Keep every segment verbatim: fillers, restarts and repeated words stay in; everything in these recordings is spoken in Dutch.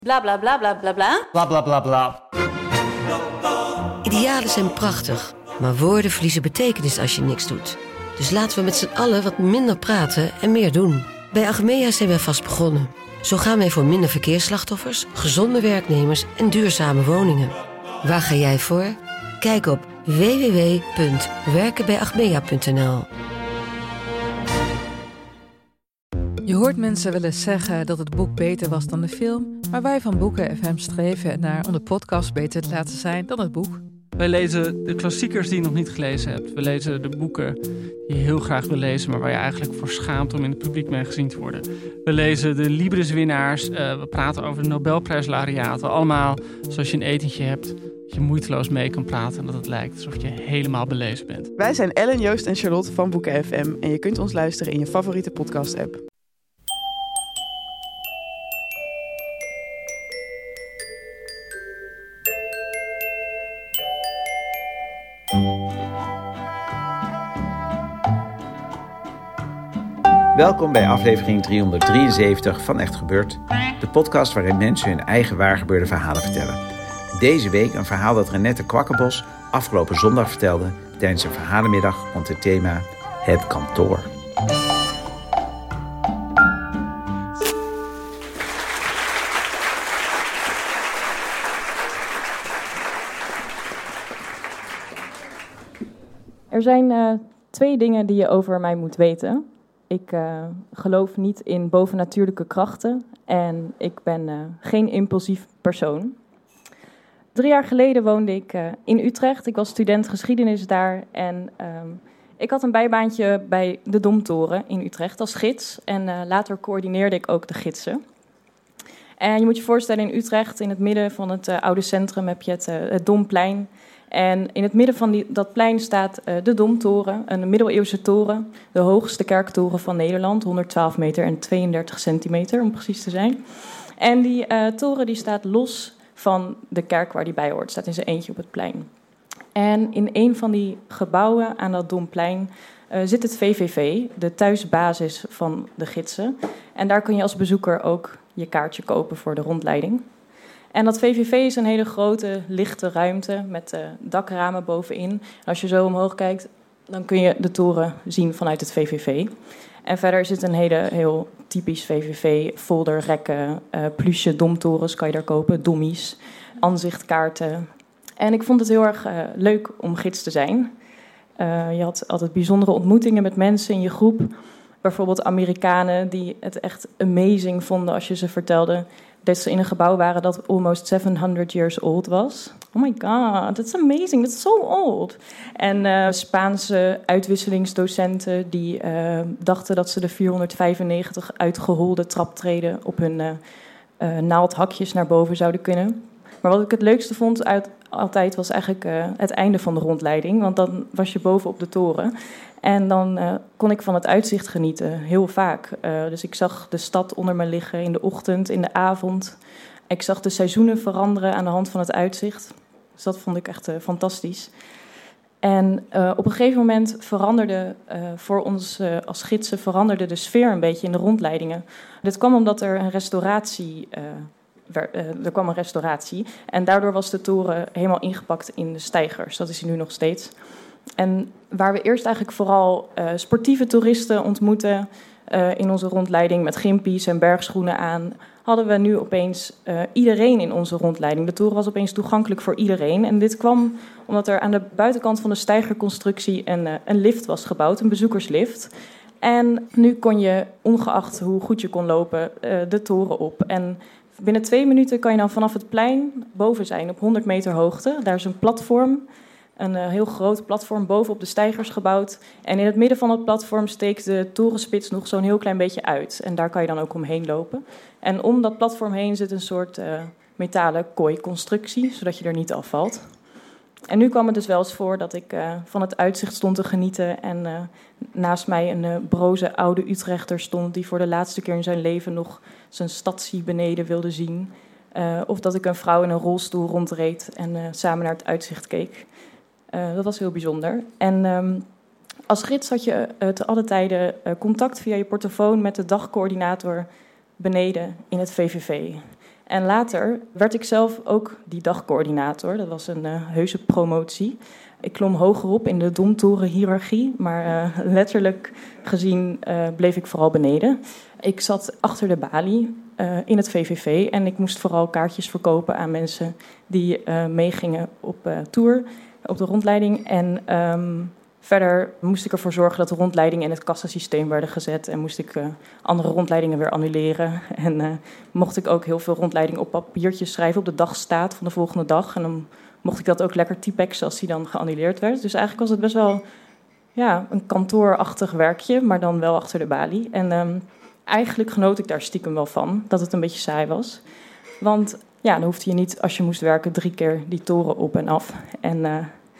Bla bla bla bla bla bla. Bla bla bla bla. Idealen zijn prachtig, maar woorden verliezen betekenis als je niks doet. Dus laten we met z'n allen wat minder praten en meer doen. Bij Achmea zijn wij vast begonnen. Zo gaan wij voor minder verkeersslachtoffers, gezonde werknemers en duurzame woningen. Waar ga jij voor? Kijk op w w w punt werken bij achmea punt n l. Je hoort mensen wel eens zeggen dat het boek beter was dan de film, maar wij van Boeken F M streven naar om de podcast beter te laten zijn dan het boek. Wij lezen de klassiekers die je nog niet gelezen hebt. We lezen de boeken die je heel graag wil lezen, maar waar je eigenlijk voor schaamt om in het publiek mee gezien te worden. We lezen de Libris-winnaars. Uh, we praten over de Nobelprijslaureaten. Allemaal zoals je een etentje hebt, dat je moeiteloos mee kan praten en dat het lijkt alsof je helemaal belezen bent. Wij zijn Ellen, Joost en Charlotte van Boeken F M en je kunt ons luisteren in je favoriete podcast-app. Welkom bij aflevering driehonderddrieënzeventig van Echt Gebeurd. De podcast waarin mensen hun eigen waargebeurde verhalen vertellen. Deze week een verhaal dat Renette Kwakkenbos afgelopen zondag vertelde tijdens een verhalenmiddag rond het thema Het Kantoor. Er zijn uh, twee dingen die je over mij moet weten. Ik uh, geloof niet in bovennatuurlijke krachten en ik ben uh, geen impulsief persoon. Drie jaar geleden woonde ik uh, in Utrecht. Ik was student geschiedenis daar en um, ik had een bijbaantje bij de Domtoren in Utrecht als gids. En uh, later coördineerde ik ook de gidsen. En je moet je voorstellen, in Utrecht, in het midden van het uh, oude centrum, heb je het, uh, het Domplein. En in het midden van die, dat plein staat uh, de Domtoren, een middeleeuwse toren. De hoogste kerktoren van Nederland, honderdtwaalf meter en tweeëndertig centimeter om precies te zijn. En die uh, toren die staat los van de kerk waar die bij hoort, staat in zijn eentje op het plein. En in een van die gebouwen aan dat Domplein uh, zit het V V V, de thuisbasis van de gidsen. En daar kun je als bezoeker ook je kaartje kopen voor de rondleiding. En dat V V V is een hele grote, lichte ruimte met uh, dakramen bovenin. En als je zo omhoog kijkt, dan kun je de toren zien vanuit het V V V. En verder is het een hele, heel typisch V V V. Folderrekken, uh, pluche domtorens kan je daar kopen, dommies, aanzichtkaarten. En ik vond het heel erg uh, leuk om gids te zijn. Uh, je had altijd bijzondere ontmoetingen met mensen in je groep. Bijvoorbeeld Amerikanen die het echt amazing vonden als je ze vertelde dat ze in een gebouw waren dat almost zevenhonderd years old was. Oh my god, that's amazing, that's so old. En uh, Spaanse uitwisselingsdocenten die uh, dachten dat ze de vierhonderdvijfennegentig uitgeholde traptreden op hun uh, uh, naaldhakjes naar boven zouden kunnen. Maar wat ik het leukste vond uit, altijd was eigenlijk uh, het einde van de rondleiding. Want dan was je boven op de toren. En dan uh, kon ik van het uitzicht genieten, heel vaak. Uh, dus ik zag de stad onder me liggen in de ochtend, in de avond. Ik zag de seizoenen veranderen aan de hand van het uitzicht. Dus dat vond ik echt uh, fantastisch. En uh, op een gegeven moment veranderde uh, voor ons uh, als gidsen veranderde de sfeer een beetje in de rondleidingen. Dit kwam omdat er een restauratie... Uh, Er kwam een restauratie en daardoor was de toren helemaal ingepakt in de steigers. Dat is hij nu nog steeds. En waar we eerst eigenlijk vooral uh, sportieve toeristen ontmoetten uh, in onze rondleiding met gimpies en bergschoenen aan, hadden we nu opeens uh, iedereen in onze rondleiding. De toren was opeens toegankelijk voor iedereen. En dit kwam omdat er aan de buitenkant van de steigerconstructie een, uh, een lift was gebouwd, een bezoekerslift. En nu kon je, ongeacht hoe goed je kon lopen, uh, de toren op. En binnen twee minuten kan je dan vanaf het plein boven zijn, op honderd meter hoogte. Daar is een platform, een uh, heel groot platform boven op de steigers gebouwd. En in het midden van het platform steekt de torenspits nog zo'n heel klein beetje uit. En daar kan je dan ook omheen lopen. En om dat platform heen zit een soort uh, metalen kooiconstructie, zodat je er niet afvalt. En nu kwam het dus wel eens voor dat ik uh, van het uitzicht stond te genieten en uh, naast mij een uh, broze oude Utrechter stond die voor de laatste keer in zijn leven nog zijn stadsie beneden wilde zien. Uh, of dat ik een vrouw in een rolstoel rondreed en uh, samen naar het uitzicht keek. Uh, dat was heel bijzonder. En um, als gids had je uh, te alle tijden uh, contact via je portofoon met de dagcoördinator beneden in het V V V. En later werd ik zelf ook die dagcoördinator. Dat was een uh, heuse promotie. Ik klom hoger op in de domtorenhiërarchie, maar uh, letterlijk gezien uh, bleef ik vooral beneden. Ik zat achter de balie uh, in het V V V en ik moest vooral kaartjes verkopen aan mensen die uh, meegingen op uh, tour, op de rondleiding. En um, verder moest ik ervoor zorgen dat de rondleidingen in het kassasysteem werden gezet en moest ik uh, andere rondleidingen weer annuleren. En uh, mocht ik ook heel veel rondleidingen op papiertjes schrijven op de dagstaat van de volgende dag. En dan mocht ik dat ook lekker typexen als die dan geannuleerd werd. Dus eigenlijk was het best wel ja, een kantoorachtig werkje, maar dan wel achter de balie. En um, eigenlijk genoot ik daar stiekem wel van, dat het een beetje saai was. Want ja, dan hoefde je niet, als je moest werken, drie keer die toren op en af. En uh,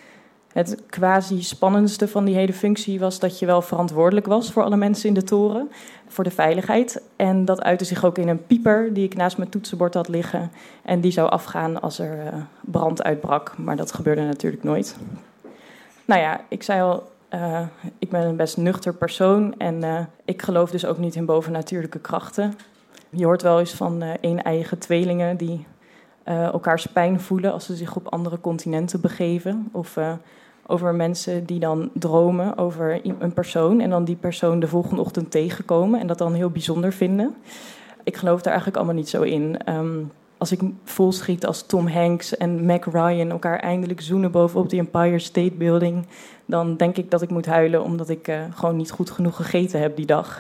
het quasi-spannendste van die hele functie was dat je wel verantwoordelijk was voor alle mensen in de toren, voor de veiligheid. En dat uitte zich ook in een pieper die ik naast mijn toetsenbord had liggen. En die zou afgaan als er uh, brand uitbrak, maar dat gebeurde natuurlijk nooit. Nou ja, ik zei al, uh, ik ben een best nuchter persoon en uh, ik geloof dus ook niet in bovennatuurlijke krachten. Je hoort wel eens van uh, een-eiige tweelingen die uh, elkaars pijn voelen als ze zich op andere continenten begeven. Of uh, over mensen die dan dromen over een persoon en dan die persoon de volgende ochtend tegenkomen en dat dan heel bijzonder vinden. Ik geloof daar eigenlijk allemaal niet zo in. Um, als ik volschiet als Tom Hanks en Meg Ryan elkaar eindelijk zoenen bovenop de Empire State Building, dan denk ik dat ik moet huilen omdat ik uh, gewoon niet goed genoeg gegeten heb die dag.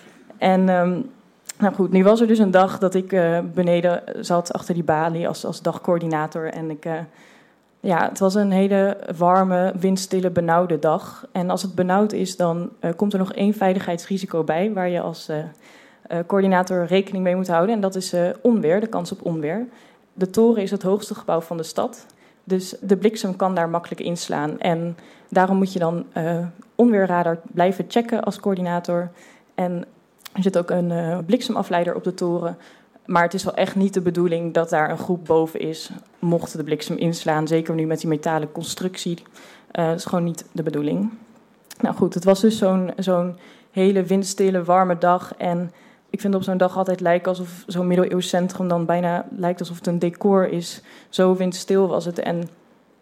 En um, nou goed, nu was er dus een dag dat ik uh, beneden zat achter die balie als, als dagcoördinator en ik... Uh, Ja, het was een hele warme, windstille, benauwde dag. En als het benauwd is, dan uh, komt er nog één veiligheidsrisico bij waar je als uh, uh, coördinator rekening mee moet houden. En dat is uh, onweer, de kans op onweer. De toren is het hoogste gebouw van de stad. Dus de bliksem kan daar makkelijk inslaan. En daarom moet je dan uh, onweerradar blijven checken als coördinator. En er zit ook een uh, bliksemafleider op de toren. Maar het is wel echt niet de bedoeling dat daar een groep boven is, mocht de bliksem inslaan. Zeker nu met die metalen constructie. Uh, dat is gewoon niet de bedoeling. Nou goed, het was dus zo'n, zo'n hele windstille, warme dag. En ik vind op zo'n dag altijd lijken alsof zo'n middeleeuws centrum dan bijna lijkt alsof het een decor is. Zo windstil was het. En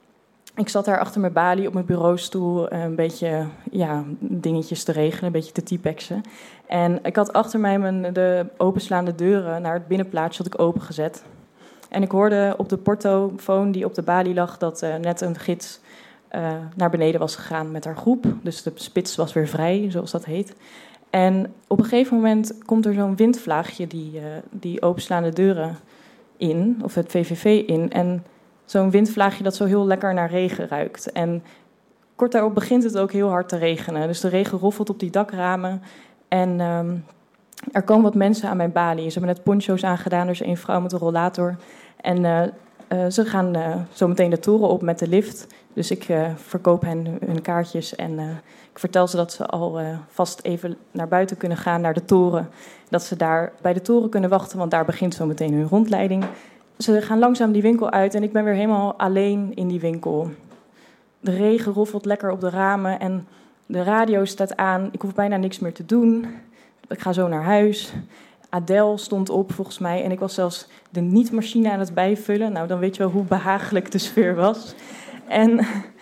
ik zat daar achter mijn balie op mijn bureaustoel een beetje ja, dingetjes te regelen, een beetje te typexen. En ik had achter mij mijn, de openslaande deuren naar het binnenplaatsje had ik opengezet. En ik hoorde op de portofoon die op de balie lag dat uh, net een gids uh, naar beneden was gegaan met haar groep. Dus de spits was weer vrij, zoals dat heet. En op een gegeven moment komt er zo'n windvlaagje die, uh, die openslaande deuren in, of het V V V in. En zo'n windvlaagje dat zo heel lekker naar regen ruikt. En kort daarop begint het ook heel hard te regenen. Dus de regen roffelt op die dakramen. En um, er komen wat mensen aan mijn balie. Ze hebben net poncho's aangedaan. Er is een vrouw met een rollator. En uh, uh, ze gaan uh, zo meteen de toren op met de lift. Dus ik uh, verkoop hen hun kaartjes. En uh, ik vertel ze dat ze al uh, vast even naar buiten kunnen gaan, naar de toren. Dat ze daar bij de toren kunnen wachten, want daar begint zo meteen hun rondleiding. Ze gaan langzaam die winkel uit en ik ben weer helemaal alleen in die winkel. De regen roffelt lekker op de ramen en de radio staat aan. Ik hoef bijna niks meer te doen. Ik ga zo naar huis. Adele stond op volgens mij en ik was zelfs de niet-machine aan het bijvullen. Nou, dan weet je wel hoe behagelijk de sfeer was. En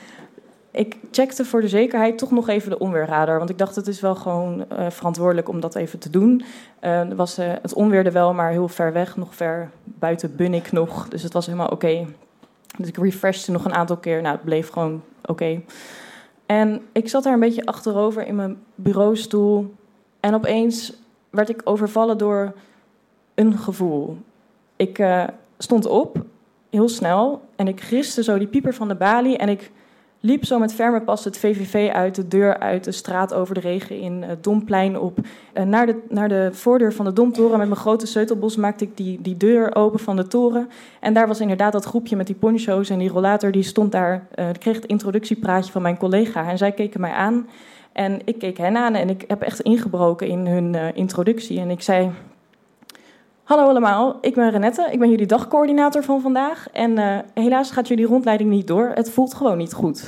ik checkte voor de zekerheid toch nog even de onweerradar. Want ik dacht, het is wel gewoon uh, verantwoordelijk om dat even te doen. Uh, was, uh, het onweerde wel, maar heel ver weg. Nog ver buiten Bunnik nog. Dus het was helemaal oké. Okay. Dus ik refreshte nog een aantal keer. Nou, het bleef gewoon oké. Okay. En ik zat daar een beetje achterover in mijn bureaustoel. En opeens werd ik overvallen door een gevoel. Ik uh, stond op, heel snel. En ik griste zo die pieper van de balie. En ik liep zo met ferme pas het V V V uit, de deur uit, de straat over de regen in, het Domplein op. Uh, naar, de, naar de voordeur van de Domtoren. Met mijn grote sleutelbos maakte ik die, die deur open van de toren. En daar was inderdaad dat groepje met die poncho's en die rollator. Die stond daar, uh, ik kreeg het introductiepraatje van mijn collega. En zij keken mij aan. En ik keek hen aan en ik heb echt ingebroken in hun uh, introductie. En ik zei: hallo allemaal, ik ben Renette, ik ben jullie dagcoördinator van vandaag. En uh, helaas gaat jullie rondleiding niet door, het voelt gewoon niet goed.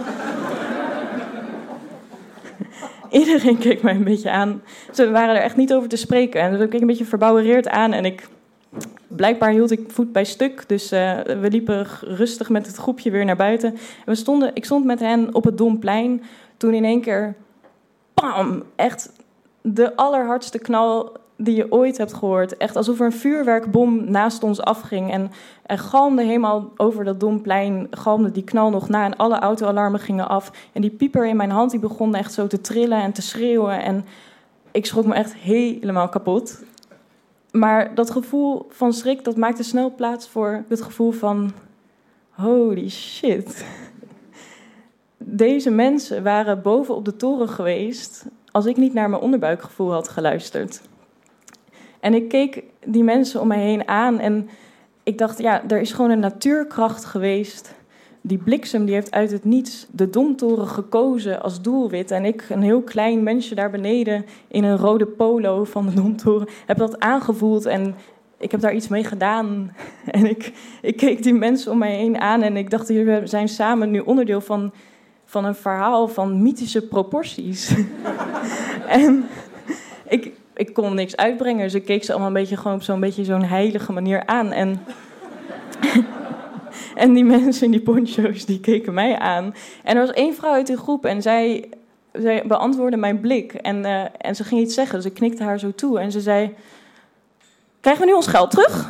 Iedereen keek mij een beetje aan. Ze waren er echt niet over te spreken. En ik keek een beetje verbouwereerd aan en ik Blijkbaar hield ik voet bij stuk, dus uh, we liepen rustig met het groepje weer naar buiten. En we stonden, ik stond met hen op het Domplein toen in één keer, bam, echt de allerhardste knal die je ooit hebt gehoord. Echt alsof er een vuurwerkbom naast ons afging. En, en galmde helemaal over dat Domplein, galmde die knal nog na en alle autoalarmen gingen af. En die pieper in mijn hand die begon echt zo te trillen en te schreeuwen. En ik schrok me echt helemaal kapot. Maar dat gevoel van schrik, dat maakte snel plaats voor het gevoel van holy shit. Deze mensen waren boven op de toren geweest als ik niet naar mijn onderbuikgevoel had geluisterd. En ik keek die mensen om mij heen aan en ik dacht, ja, er is gewoon een natuurkracht geweest. Die bliksem die heeft uit het niets de Domtoren gekozen als doelwit. En ik, een heel klein mensje daar beneden in een rode polo van de Domtoren, heb dat aangevoeld en ik heb daar iets mee gedaan. En ik, ik keek die mensen om mij heen aan en ik dacht, we zijn samen nu onderdeel van, van een verhaal van mythische proporties. En ik, ik kon niks uitbrengen, dus ik keek ze allemaal een beetje gewoon op zo'n beetje zo'n heilige manier aan. En En die mensen in die poncho's, die keken mij aan. En er was één vrouw uit de groep en zij, zij beantwoordde mijn blik. En, uh, en ze ging iets zeggen, dus ik knikte haar zo toe. En ze zei, krijgen we nu ons geld terug?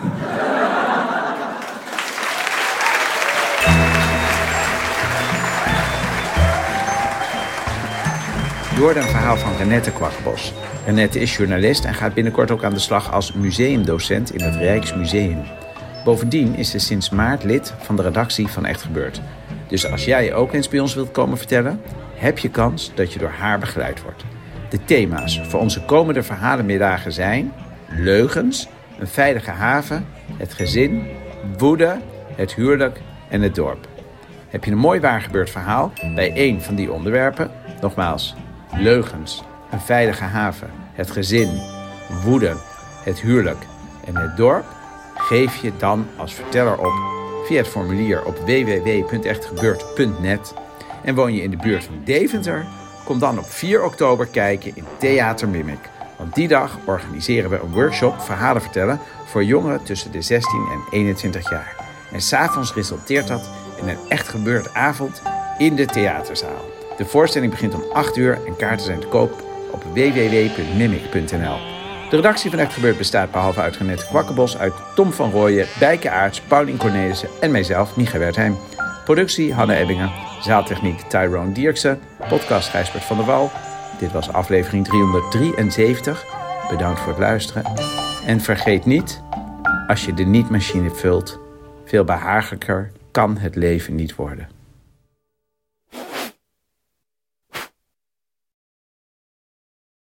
Je hoorde een verhaal van Renette Quackenbos. Renette is journalist en gaat binnenkort ook aan de slag als museumdocent in het Rijksmuseum. Bovendien is ze sinds maart lid van de redactie van Echt Gebeurd. Dus als jij ook eens bij ons wilt komen vertellen, heb je kans dat je door haar begeleid wordt. De thema's voor onze komende verhalenmiddagen zijn leugens, een veilige haven, het gezin, woede, het huwelijk en het dorp. Heb je een mooi waargebeurd verhaal bij één van die onderwerpen? Nogmaals, leugens, een veilige haven, het gezin, woede, het huwelijk en het dorp? Geef je dan als verteller op via het formulier op w w w punt echt gebeurd punt net. En woon je in de buurt van Deventer? Kom dan op vier oktober kijken in Theater Mimic. Want die dag organiseren we een workshop verhalen vertellen voor jongeren tussen de zestien en eenentwintig jaar. En 's avonds resulteert dat in een echt gebeurd avond in de theaterzaal. De voorstelling begint om acht uur en kaarten zijn te koop op w w w punt mimic punt n l. De redactie van Echt Gebeurd bestaat behalve uit Renette Quackenbos uit Tom van Rooyen, Bijke Aarts, Paulien Cornelissen en mijzelf, Micha Wertheim. Productie Hanne Ebbingen, zaaltechniek Tyrone Dierksen, podcast Gijsbert van der Wal. Dit was aflevering driehonderddrieënzeventig. Bedankt voor het luisteren. En vergeet niet, als je de niet-machine vult, veel behagelijker kan het leven niet worden.